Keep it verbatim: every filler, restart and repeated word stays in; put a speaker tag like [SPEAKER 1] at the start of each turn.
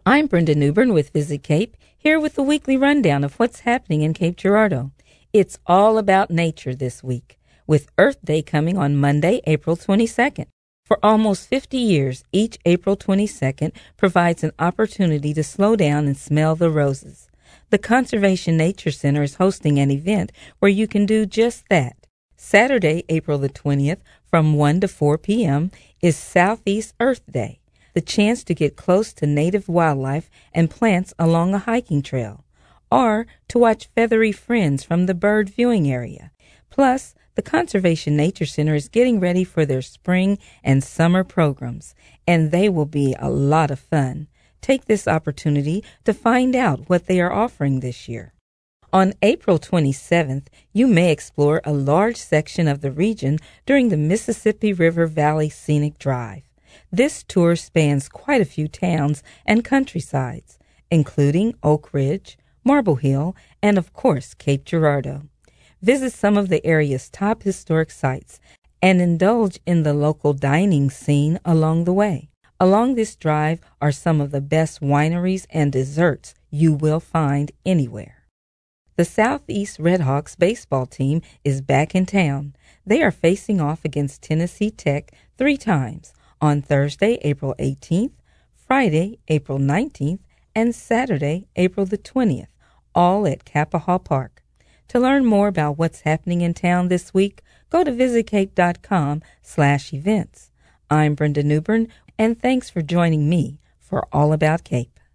[SPEAKER 1] I'm Brenda Newbern with Visit Cape, here with the weekly rundown of what's happening in Cape Girardeau. It's all about nature this week, with Earth Day coming on Monday, April twenty-second. For almost fifty years, each April twenty-second provides an opportunity to slow down and smell the roses. The Conservation Nature Center is hosting an event where you can do just that. Saturday, April the twentieth, from one to four p.m. is Southeast Earth Day, the chance to get close to native wildlife and plants along a hiking trail, or to watch feathery friends from the bird viewing area. Plus, the Conservation Nature Center is getting ready for their spring and summer programs, and they will be a lot of fun. Take this opportunity to find out what they are offering this year. On April twenty-seventh, you may explore a large section of the region during the Mississippi River Valley Scenic Drive. This tour spans quite a few towns and countrysides, including Oak Ridge, Marble Hill, and of course, Cape Girardeau. Visit some of the area's top historic sites and indulge in the local dining scene along the way. Along this drive are some of the best wineries and desserts you will find anywhere. The Southeast Redhawks baseball team is back in town. They are facing off against Tennessee Tech three times, on Thursday, April eighteenth, Friday, April nineteenth, and Saturday, April the twentieth, all at Kappa Park. To learn more about what's happening in town this week, go to visitcape.com slash events. I'm Brenda Newbern, and thanks for joining me for All About Cape.